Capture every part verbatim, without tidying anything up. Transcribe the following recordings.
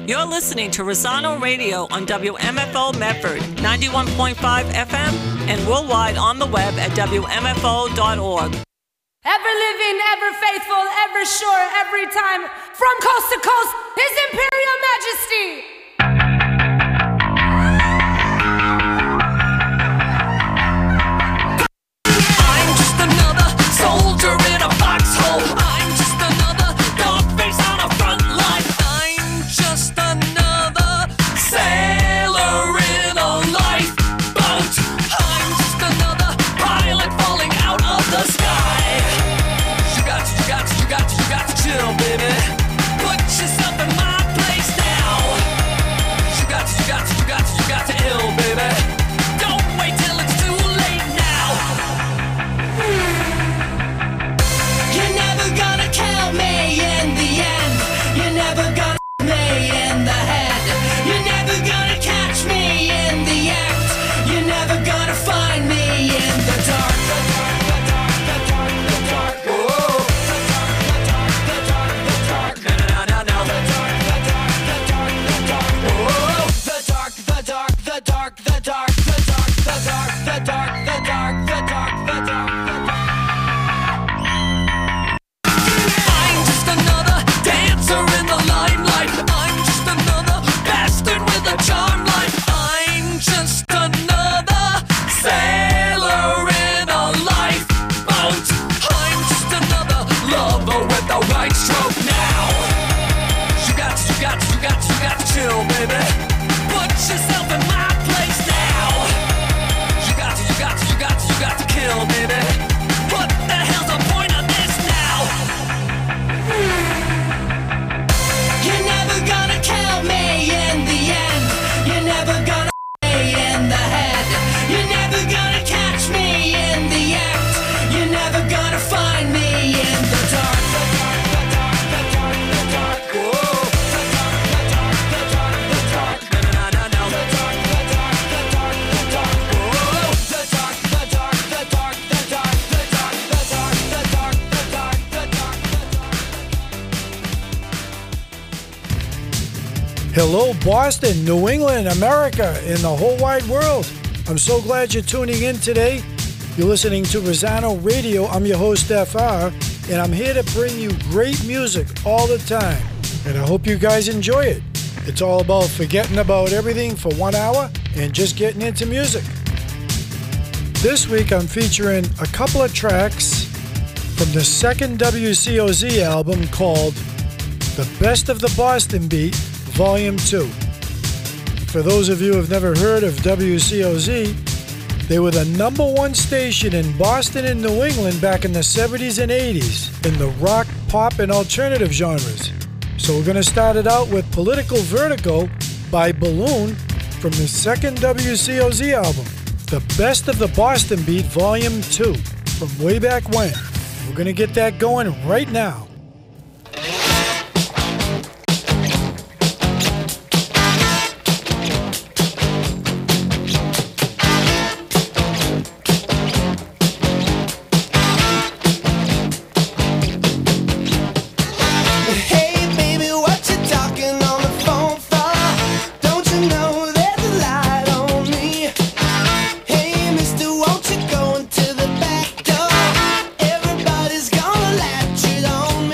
You're listening to Rosano Radio on W M F O Medford, ninety-one point five F M, and worldwide on the web at W M F O dot org. Ever living, ever faithful, ever sure, every time, from coast to coast, His Imperial Majesty. I'm just another soldier in a foxhole. I'm just another dog face on a front line. I'm just another sailor in a lifeboat. I'm just another pilot falling out of the sky. You got to, you got to, you got to, you got to chill, baby. Put yourself in my place now. You got to, you got to, you got to, you got to ill, baby. Don't wait till it's too late now. You're never gonna kill me in the end. You're never gonna me in the head. You're never gonna catch me in the act. You're never gonna find me in the dark. The dark, the dark, the dark, the dark. Whoa. The dark, the dark, the dark. No, no, no, no, no. The dark, the dark, the dark, the dark. Whoa. The dark, the dark, the dark, the dark, the dark, the dark, the dark, the dark, the dark, the dark, the dark. I'm just another dancer in the limelight. I'm just another bastard with a charm life. I'm just another sailor in a lifeboat. I'm just another lover with the right stroke now. You got to, you got to, you got to, you got to chill, baby. Put yourself in my place now. You got to, you got to, you got to, you got to kill, baby. What the hell's the point of this now? You're never gonna kill me in the end. You're never gonna me in the head. You're never gonna catch me in the act. You're never gonna find me in the dark. The dark, the dark, the dark, the dark. Whoa. The dark, the dark, the dark, the dark. No, no, no, no, no. The dark, the dark, the dark, the dark. Whoa. The dark, the dark, the dark, the dark, the dark, the dark, the dark, the dark, the dark, the dark. Hello, Boston, New England, America, and the whole wide world. I'm so glad you're tuning in today. You're listening to Rosano Radio. I'm your host, F R, and I'm here to bring you great music all the time. And I hope you guys enjoy it. It's all about forgetting about everything for one hour and just getting into music. This week, I'm featuring a couple of tracks from the second W C O Z album called The Best of the Boston Beat, Volume two. For those of you who have never heard of W C O Z, they were the number one station in Boston and New England back in the seventies and eighties in the rock, pop, and alternative genres. So we're going to start it out with Political Vertigo by Balloon from the second W C O Z album, The Best of the Boston Beat, Volume two, from way back when. We're going to get that going right now. Hey baby, what you talking on the phone for? Don't you know there's a light on me? Hey mister, won't you go into the back door? Everybody's gonna latch it on me.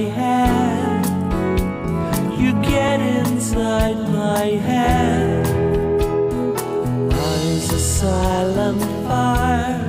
head. You get inside my head. Eyes a silent fire,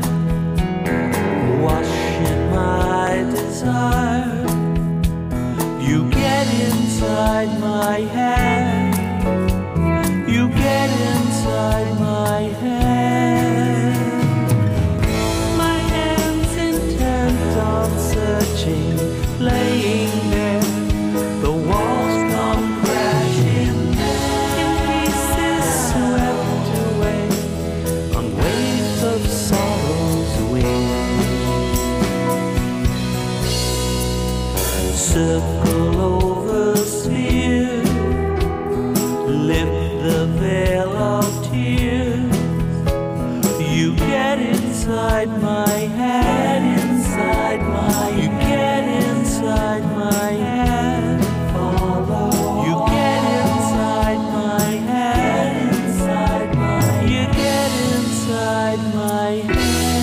washing my desire. You get inside my head. You get inside my head. My hands intent on searching, laying there. The walls come crashing in pieces, swept away on waves of sorrow's wing. Circle over sphere, lift the veil of tears. You get inside my head, inside my You get inside my head. Follow. You get inside my head, inside my You get inside my head.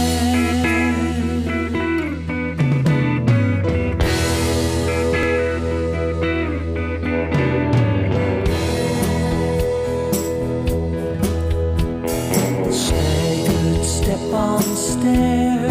Staggered step on stair,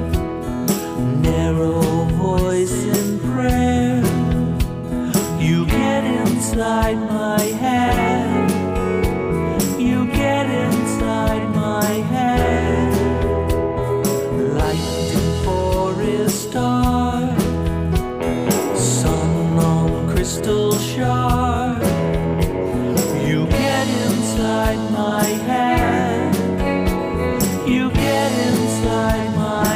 narrow voice in prayer. You get inside my head. You get inside my head. Light in forest dark, sun on crystal shard. You get inside my head. You get inside my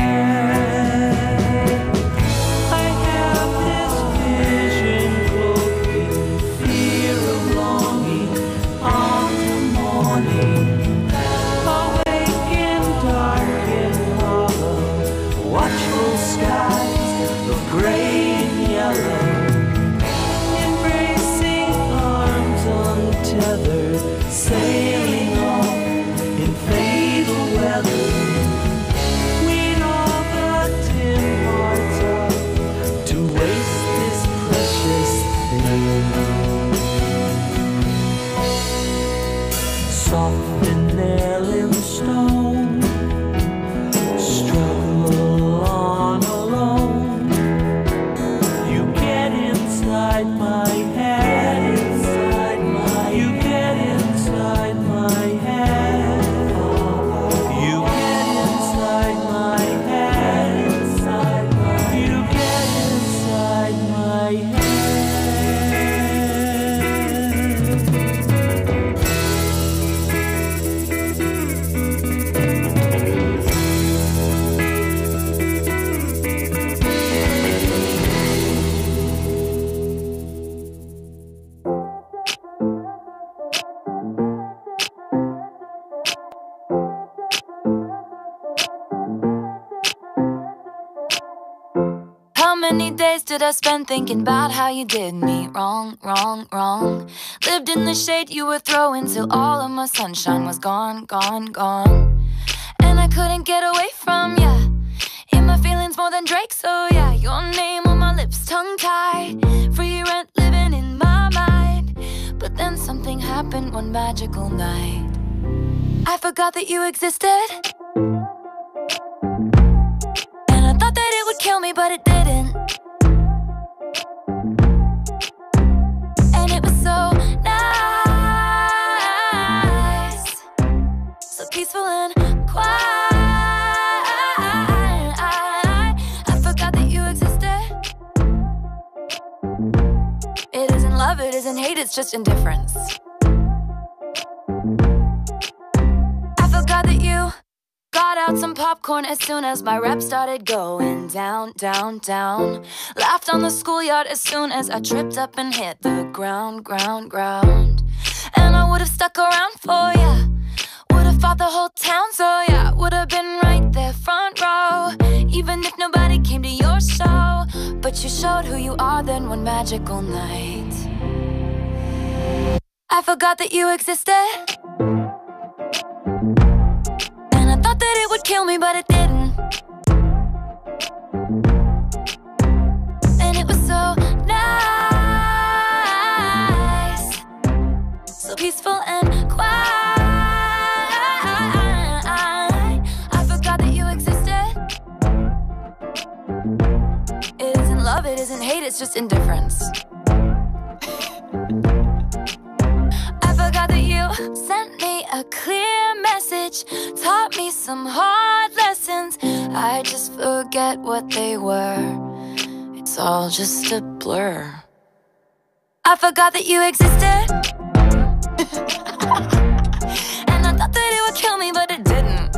head. I have this vision cloaking fear of longing on the morning. Awake in dark and hollow, watchful skies of gray and yellow. Embracing arms untethered, sailing on in fatal weather. We'd all the tin hearts up to waste this precious thing. Soft and nail in stone, struggle on alone. You get inside my head, inside my You get inside my head. You get inside my head, inside my You get inside my head. How many days did I spend thinking about how you did me wrong, wrong, wrong? Lived in the shade you were throwing till all of my sunshine was gone, gone, gone. And I couldn't get away from ya. In my feelings more than Drake, so yeah. Your name on my lips, tongue-tied. Free rent living in my mind. But then something happened one magical night. I forgot that you existed. And I thought that it would kill me, but it didn't. And it was so nice, so peaceful and quiet. I forgot that you existed. It isn't love, it isn't hate, it's just indifference. I forgot that you got out some popcorn as soon as my rep started going down, down, down. Laughed on the schoolyard as soon as I tripped up and hit the ground, ground, ground. And I would've stuck around for ya. Would've fought the whole town, so yeah. Would've been right there front row, even if nobody came to your show. But you showed who you are then one magical night. I forgot that you existed. And I thought that it would kill me, but it didn't. And it was so it's just indifference. I forgot that you sent me a clear message, taught me some hard lessons. I just forget what they were. It's all just a blur. I forgot that you existed. And I thought that it would kill me, but it didn't.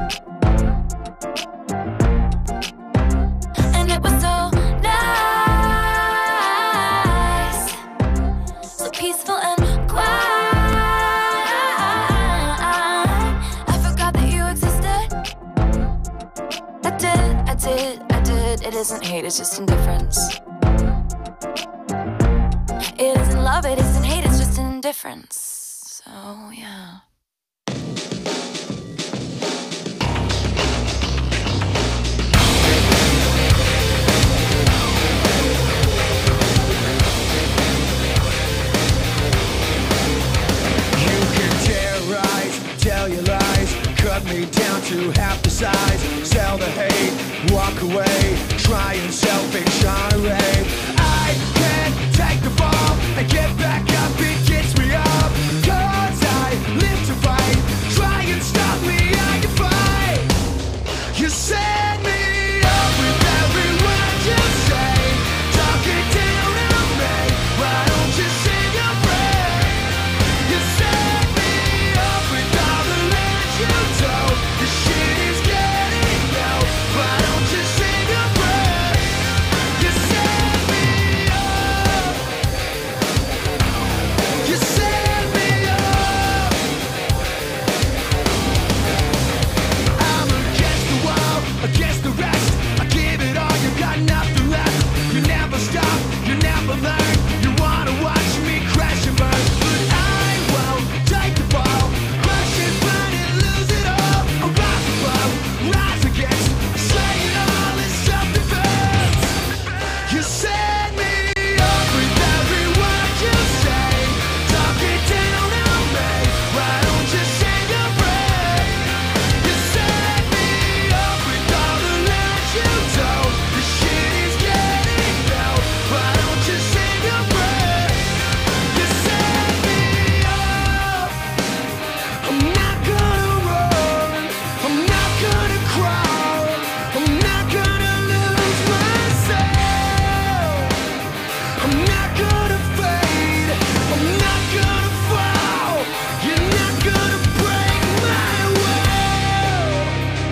And it was so nice, so peaceful and quiet. I forgot that you existed. I did, I did, I did. It isn't hate, it's just indifference. It isn't love, it isn't hate, it's just indifference. So, yeah. Tell your lies, cut me down to half the size. Sell the hate, walk away, try and selfish charade. I can't take the fall and get back up, it gets me up. Cause I live to fight, try and stop me, I can fight. You set me up with every word you say. Talk it down on me, why don't you sing a prayer? You set me up with all the lies you told. The shit is getting out, why don't you sing a prayer? You set me up. You set me up. I'm against the wall, against the rest. I give it all, you got nothing left. You never stop, you never learn. You wanna watch me crash and burn, but I won't take the fall. Crush and burn and lose it all. I rise above, rise against, slaying all in self-defense. You set me up with every word you say. Talk it down on me, why don't you sing a prayer? You set me up with all the lies you told. The shit is getting out, why don't you sing a prayer? You set me up. I'm not gonna run, I'm not gonna crawl, I'm not gonna lose myself. I'm not gonna fade, I'm not gonna fall. You're not gonna break my will.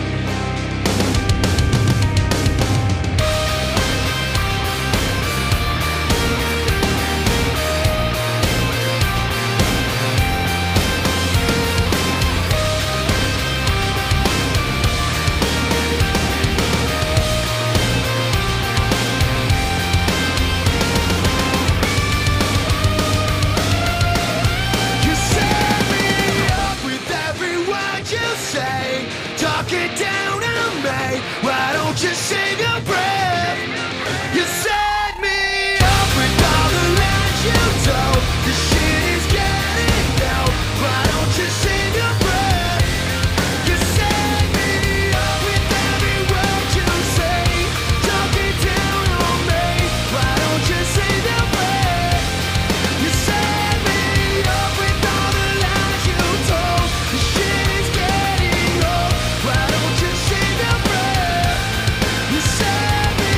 You set me up with every word you say. Talk it down on me, why don't you sing a prayer? You set me up with all the lies you told. The shit is getting out, why don't you sing a prayer? You set me up with every word you say. Talk it down on me, why don't you sing a prayer? You set me up with all the lies you told. The shit is getting old, why don't you sing a prayer? You set me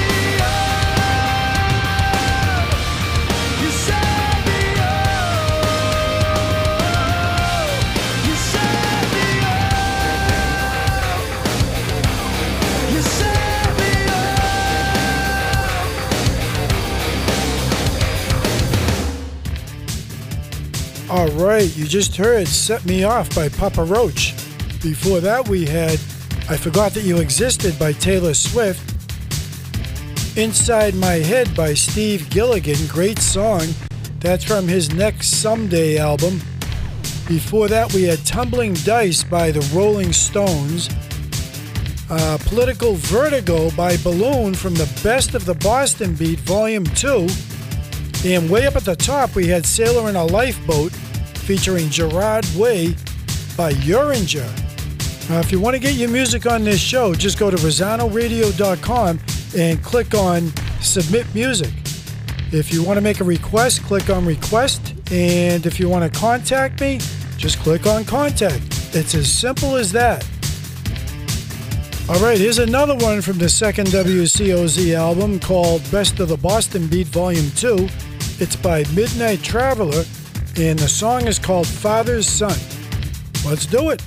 up. You set me up. You set me up. You set me up. All right, you just heard Set Me Off by Papa Roach. Before that, we had I Forgot That You Existed by Taylor Swift. Inside My Head by Steve Gilligan, great song. That's from his Next Someday album. Before that, we had Tumbling Dice by the Rolling Stones. Uh, Political Vertigo by Balloon from the Best of the Boston Beat, Volume two. And way up at the top, we had Sailor in a Lifeboat featuring Gerard Way by Uringer. Uh, if you want to get your music on this show, just go to Rosano Radio dot com and click on Submit Music. If you want to make a request, click on request. And if you want to contact me, just click on contact. It's as simple as that. All right, here's another one from the second W C O Z album called Best of the Boston Beat Volume two. It's by Midnight Traveler, and the song is called Father's Son. Let's do it.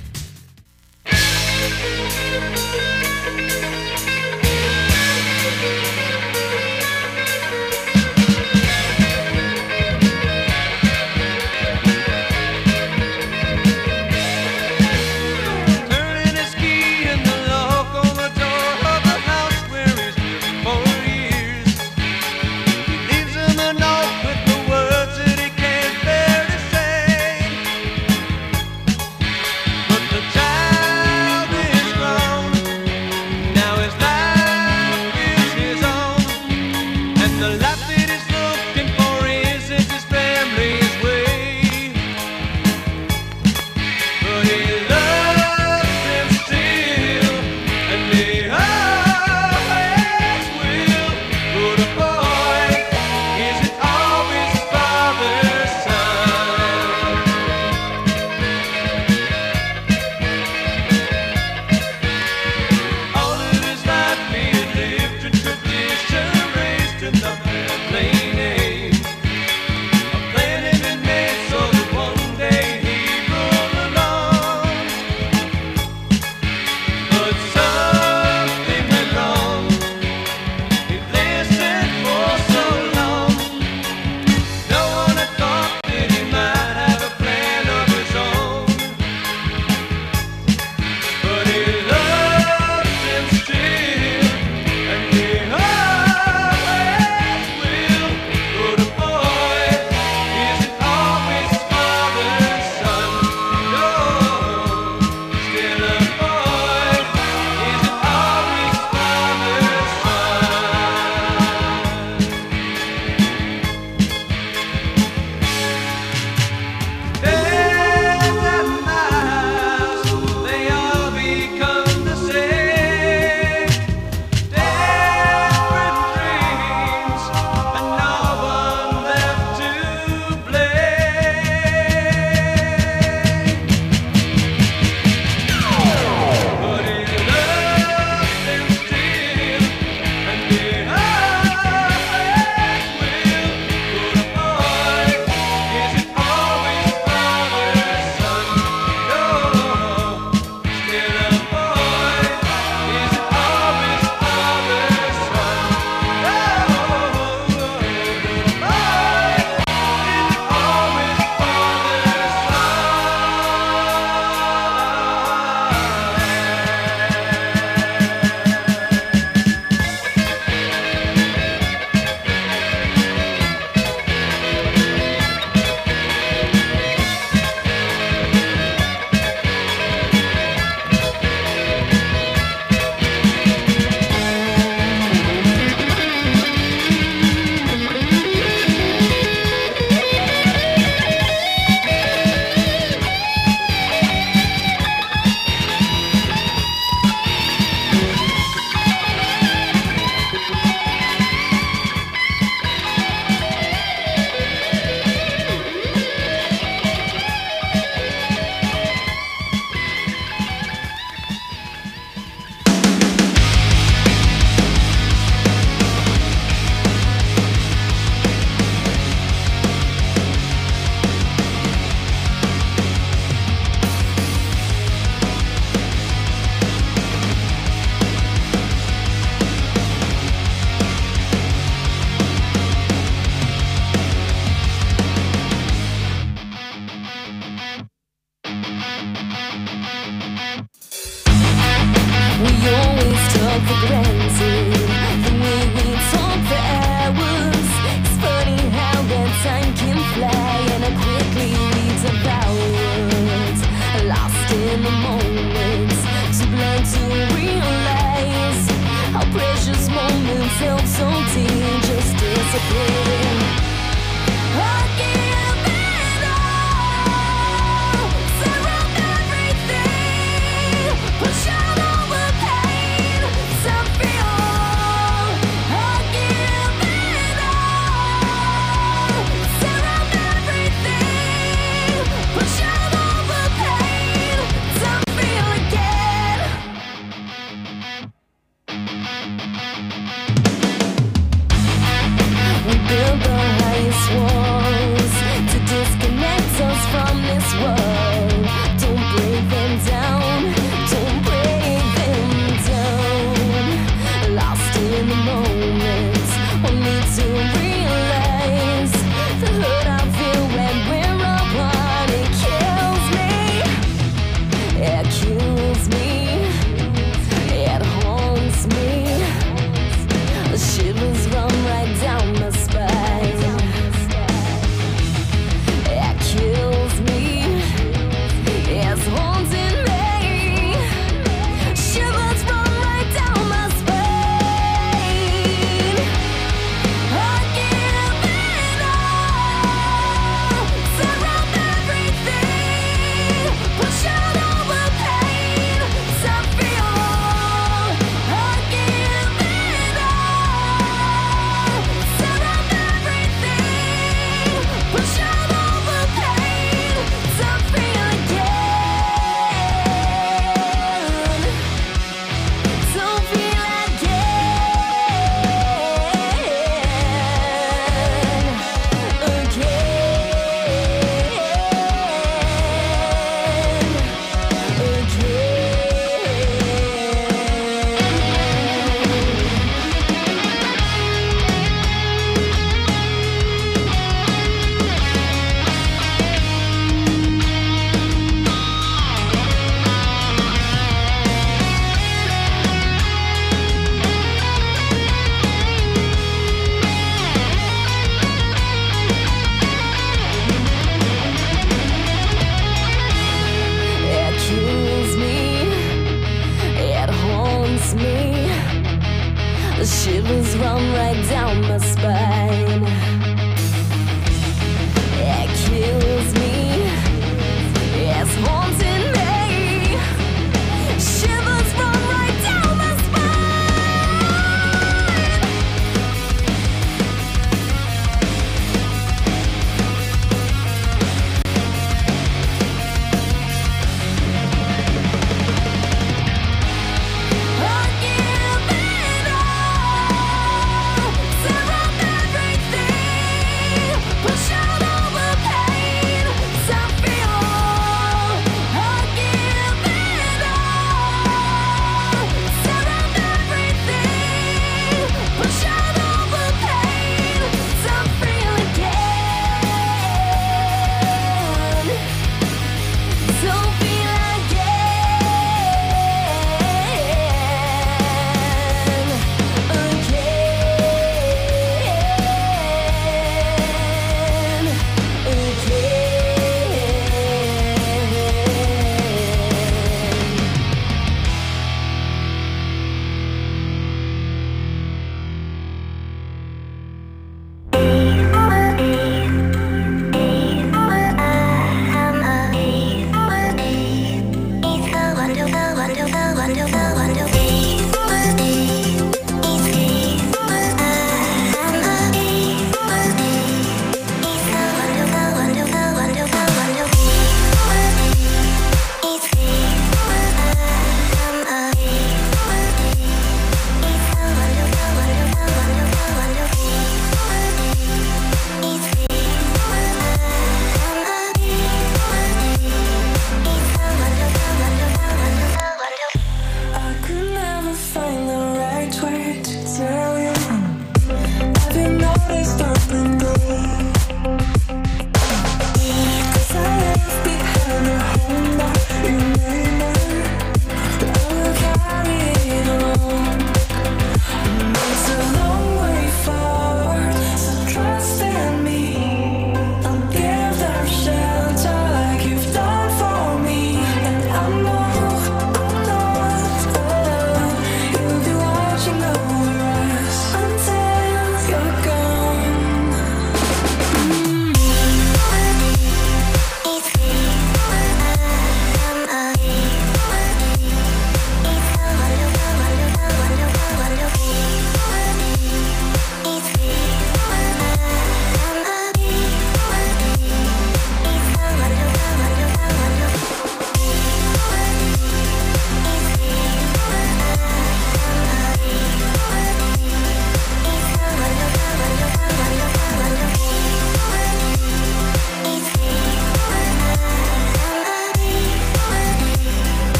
But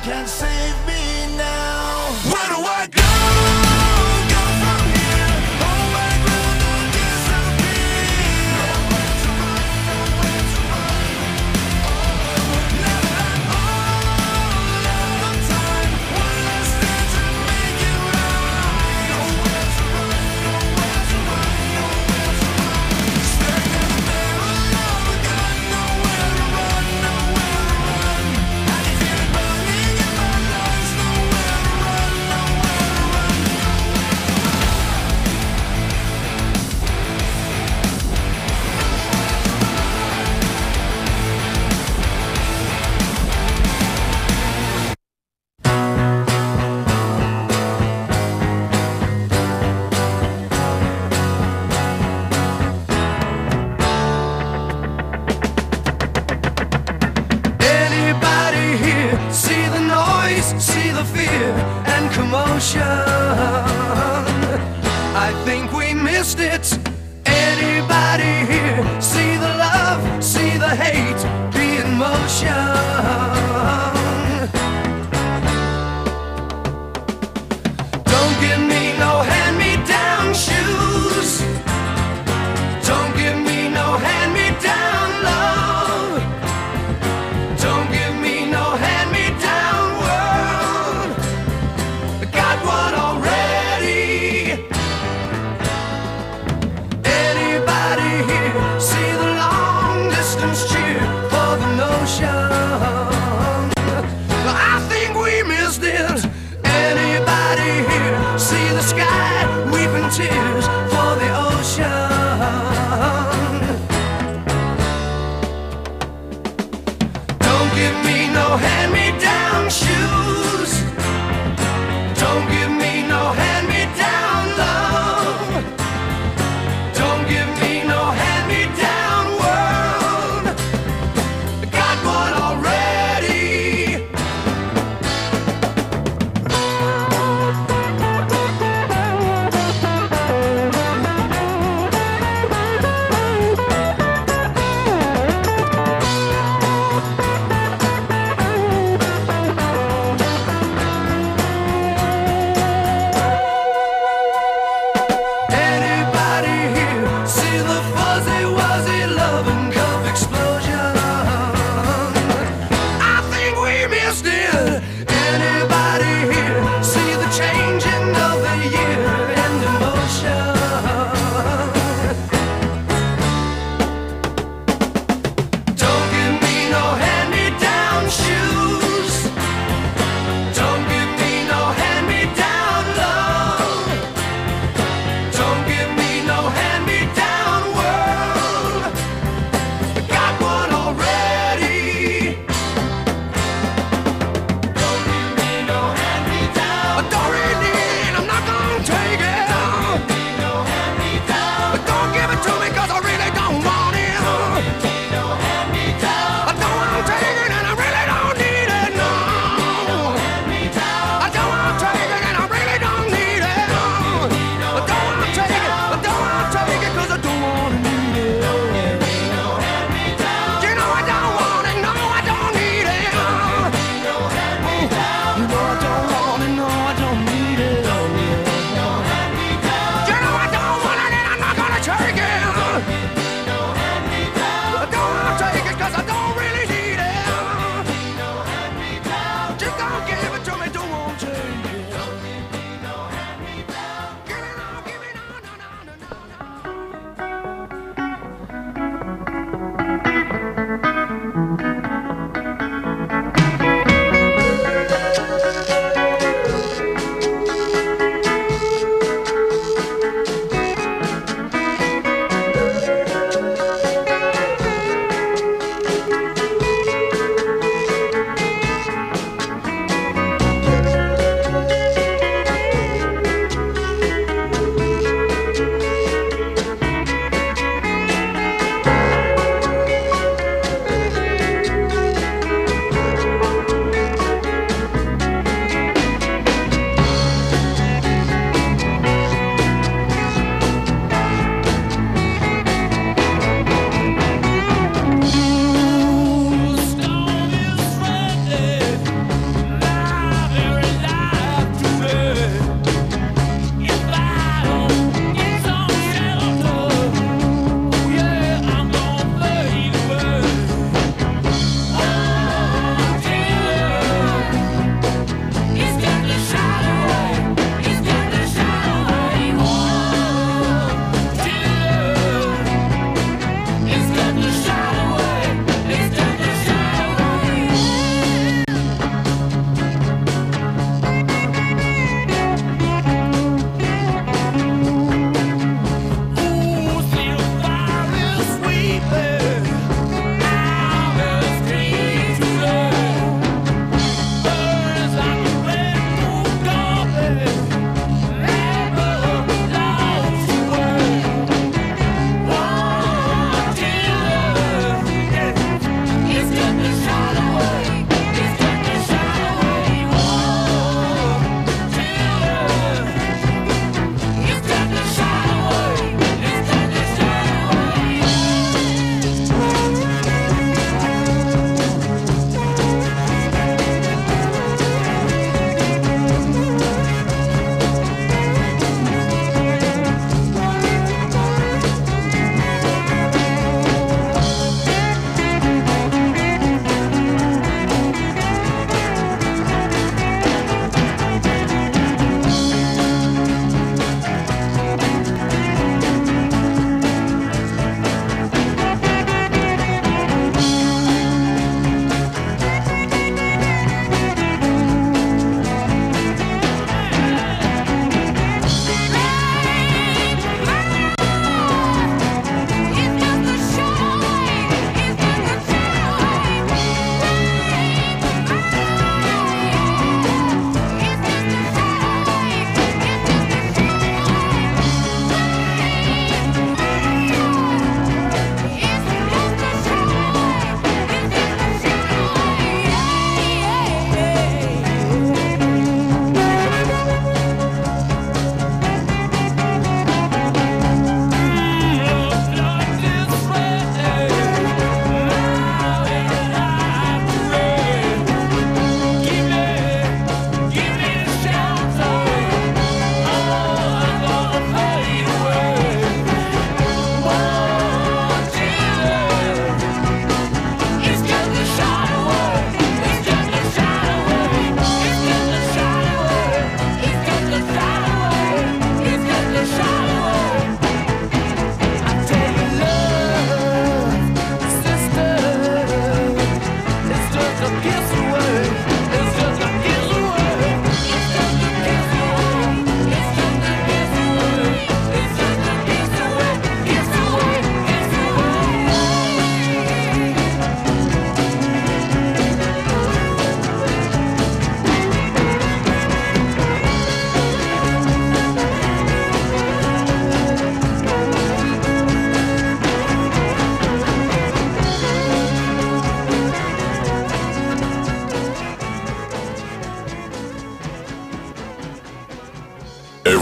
can save me now. Where do I go? Go from here. Oh, I'd rather disappear. Nowhere to run, nowhere to run. Never had all of the time. One last day to make it right. Nowhere to run, nowhere to run, nowhere to run. Standing there alone, got nowhere to run, nowhere to run. I can feel it burning in my lungs. Nowhere to run, nowhere to run, Anybody here see the noise, see the fear and commotion? I think we missed it. Anybody here see the love, see the hate be in motion? Don't give me no hand-me-down shoes. Don't give me no hand-me-down love. Don't give me no hand-me-down world. I got one already. Anybody here see the long-distance cheer for the notion? I think we missed it. Anybody here see the sky weeping tears for the ocean? Don't give me no hand-me-down shoes. Don't give me no hand-me-down love. Don't give me no hand-me-down world. I got one already.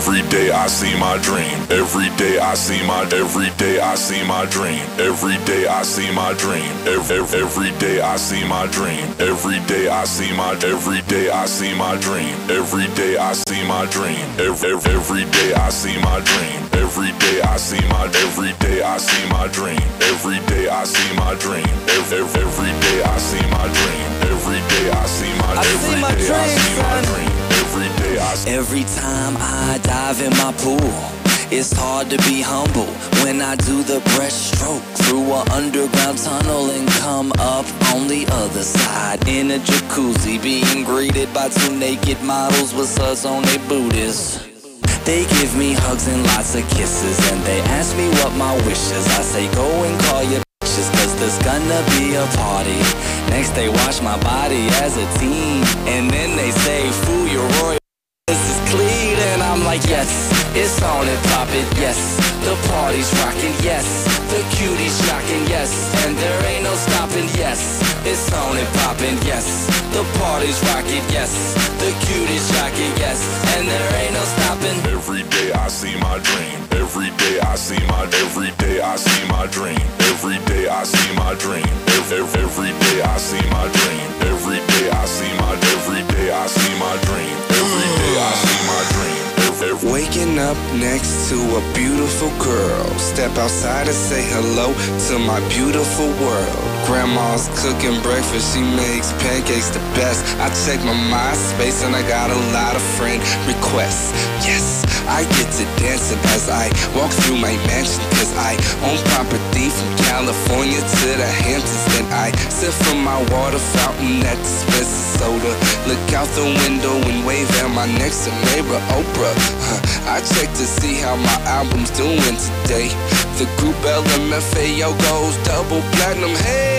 Every day I see my dream. Every day I see my. Every day I see my dream. Every day I see my dream. Every every day I see my dream. Every day I see my. Every day I see my dream. Every day I see my dream. Every every day I see my dream. Every day I see my. Every day I see my dream. Every day I see my dream. Every every day I see my dream. Every day I see my. Every day I see my dream. Every day I see. Every time I dive in my pool, it's hard to be humble when I do the breaststroke through an underground tunnel and come up on the other side in a jacuzzi, being greeted by two naked models with suds on their booties. They give me hugs and lots of kisses, and they ask me what my wish is. I say go and call your bitches, cause there's gonna be a party. Next they wash my body as a teen, and then they say, fool, your royal this is clean. And I'm like, yes, it's on and poppin', yes. The party's rockin', yes. The cuties shockin', yes. And there ain't no stoppin', yes. It's on and poppin', yes. The party's rockin', yes. The cuties shockin', yes. And there ain't no stoppin'. Every day I see my dream. Every day I see my. Every day I see my dream. Every day I see my dream. Every every day I see my dream. Every day I see my. Every day I see my dream. Every day I see my dream. Waking up next to a beautiful girl. Step outside and say hello to my beautiful world. Grandma's cooking breakfast, she makes pancakes the best. I check my MySpace and I got a lot of friend requests. Yes, I get to dancing as I walk through my mansion, cause I own property from California to the Hamptons. Then I sip from my water fountain that dispenses soda. Look out the window and wave at my next door neighbor Oprah. Huh. I check to see how my album's doing today. The group L M F A O goes double platinum.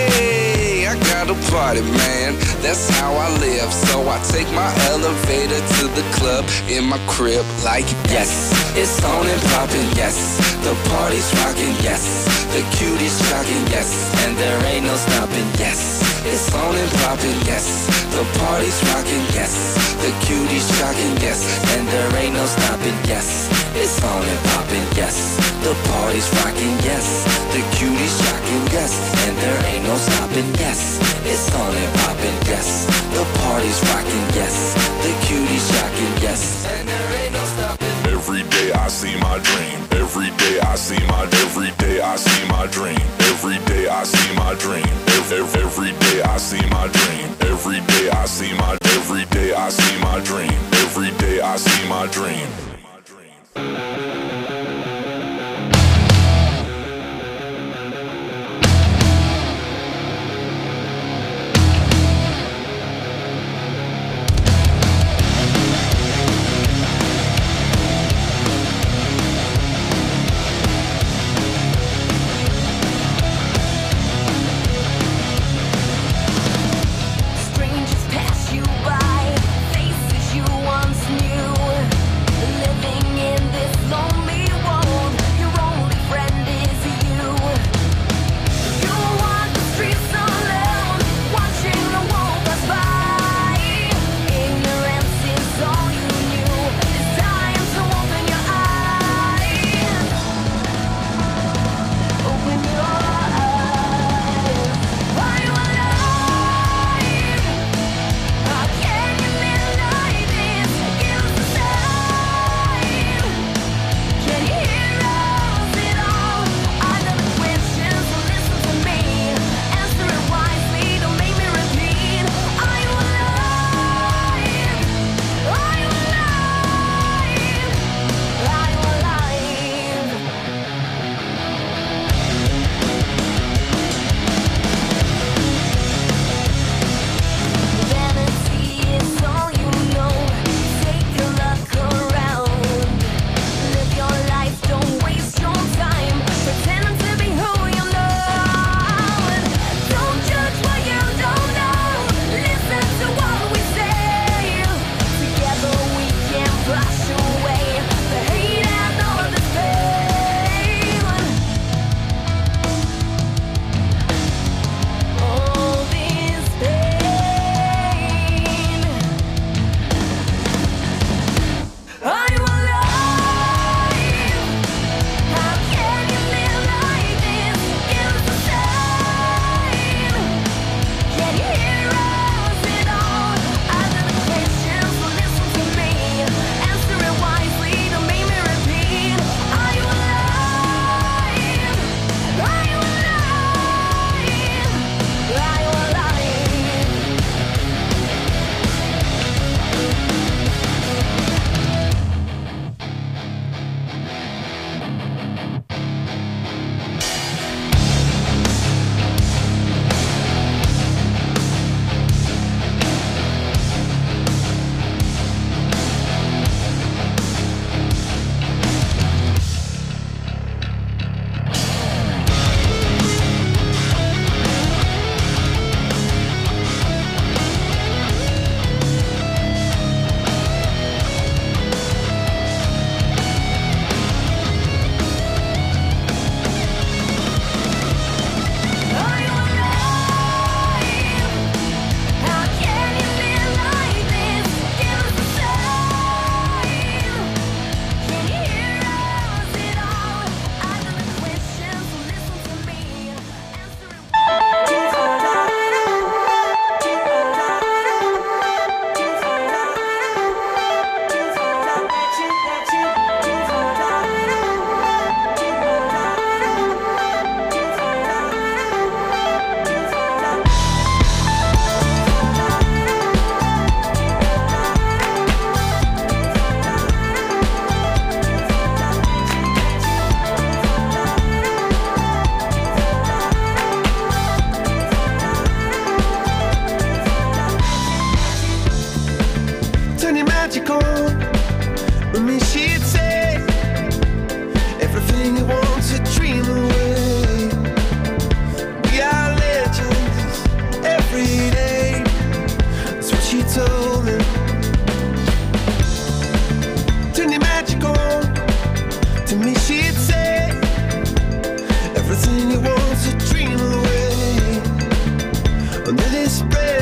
Hey, I got a party, man. That's how I live. So I take my elevator to the club in my crib like, yes, it's on and poppin', yes. The party's rockin', yes. The cuties shockin', yes. And there ain't no stoppin', yes. It's on and poppin', yes. The party's rockin', yes. The cuties shockin', yes. And there ain't no stoppin', yes. It's on and poppin', yes. The party's rockin', yes. The cuties shockin', yes. And there ain't no stoppin', yes. It's on and poppin', yes. The party's rockin', yes. The cuties shockin', yes. And there ain't no stoppin'. Every day I see my dream. Every day I see my. Every day I see my dream. Every day I see my dream. Every every day I see my dream. Every day I see my. Every day I see my dream. Every day I see my dream.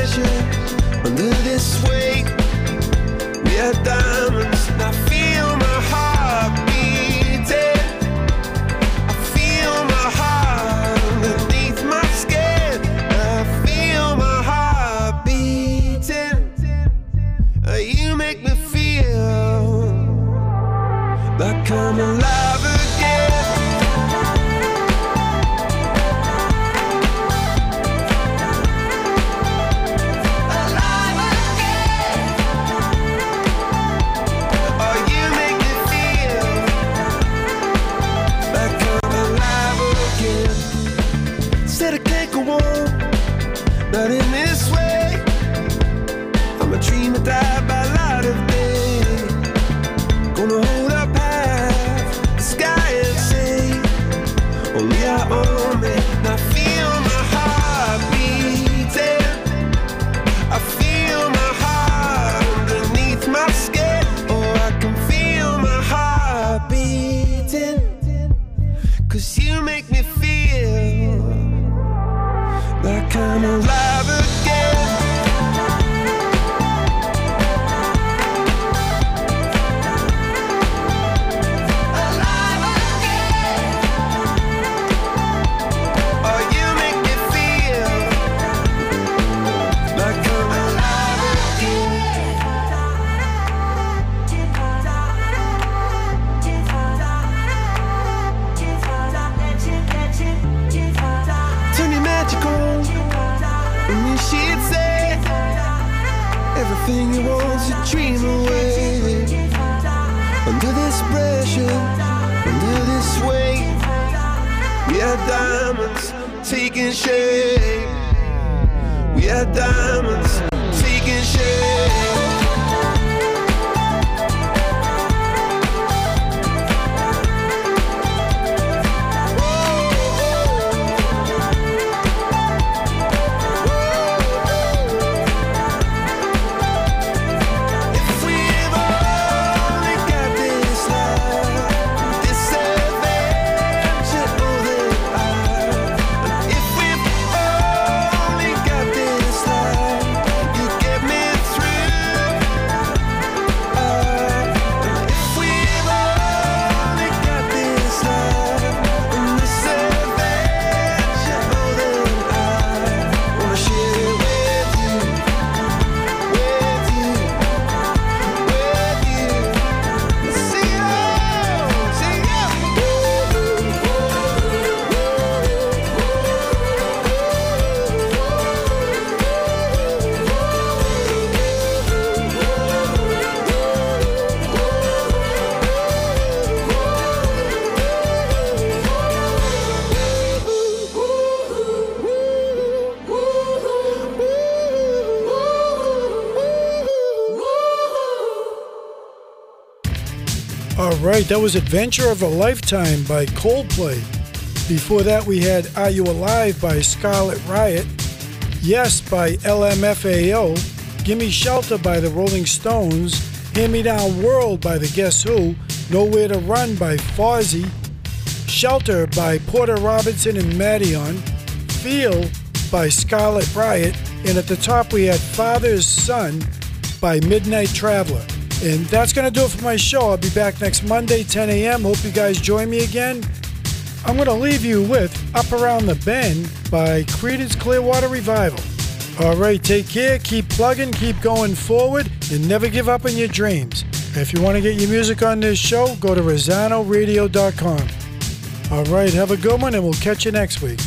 pressure, under this weight. We are diamonds, and I feel my heart beating. I feel my heart underneath my skin. I feel my heart beating. Uh, You make me feel like I'm alive again. Alive again. Oh, you make me feel like I'm alive again. Said I can't go on, not in this way. I'm a dream that died by light of day. Gonna hold up half the sky and say, only I own me. And I feel my heart beating. I feel my heart underneath my skin. Oh, I can feel my heart beating. Cause you make me feel like I'm alive again. Alive again. Oh, you make me feel like I'm alive again. Turn your magic on, and then she'd say, everything you want's a dream away. Under this pressure, under this weight, we are diamonds taking shape. We are diamonds taking shape. If we've only got this life, this adventure, oh, that I. If we've only got this life, you get me through. Uh, if we've only got this life, and this adventure, oh, that I wanna share it with you, with you, with you. See you, see you. All right, that was Adventure of a Lifetime by Coldplay. Before that, we had Are You Alive by Scarlet Riot, Yes by L M F A O, Gimme Shelter by the Rolling Stones, Hand Me Down World by the Guess Who, Nowhere to Run by Fozzy, Shelter by Porter Robinson and Madeon, Feel by Scarlet Riot, and at the top we had Father's Son by Midnight Traveler. And that's going to do it for my show. I'll be back next Monday, ten a.m. Hope you guys join me again. I'm going to leave you with Up Around the Bend by Creedence Clearwater Revival. All right, take care, keep plugging, keep going forward, and never give up on your dreams. If you want to get your music on this show, go to Rosano Radio dot com. All right, have a good one, and we'll catch you next week.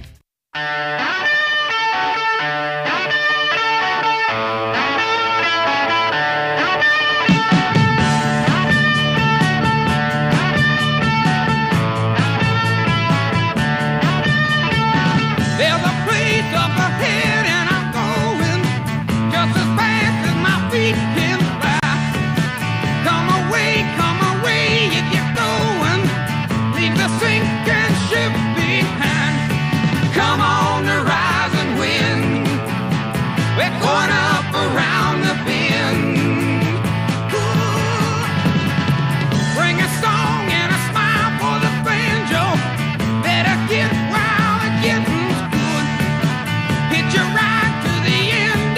There's a place up ahead and I'm going just as fast as my feet can fly. Come away, come away if you're going. Leave the sinking ship behind. Come on the rising wind. We're going up around the bend. Ooh. Bring a song and a smile for the banjo. Better get wild and get you right to the end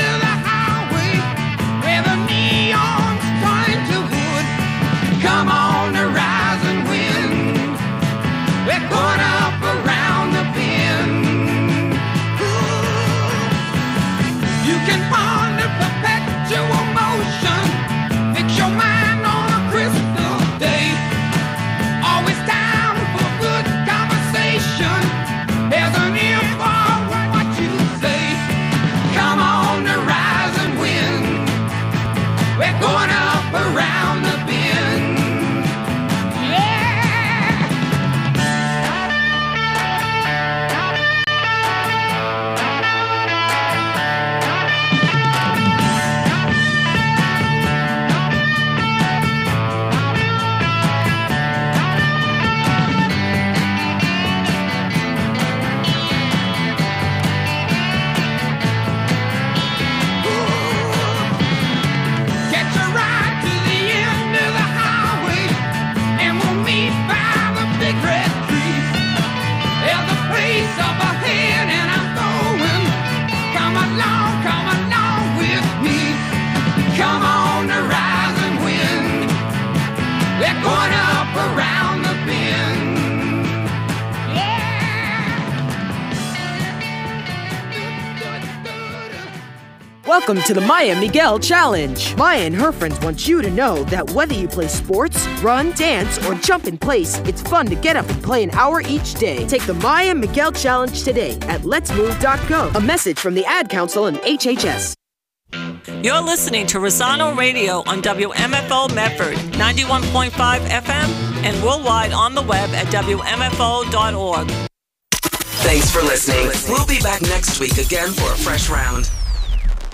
Welcome to the Maya Miguel Challenge. Maya and her friends want you to know that whether you play sports, run, dance, or jump in place, it's fun to get up and play an hour each day. Take the Maya Miguel Challenge today at lets move dot gov. A message from the Ad Council and H H S. You're listening to Rosano Radio on W M F O Medford, ninety-one point five F M, and worldwide on the web at W M F O dot org. Thanks for listening. We'll be back next week again for a fresh round.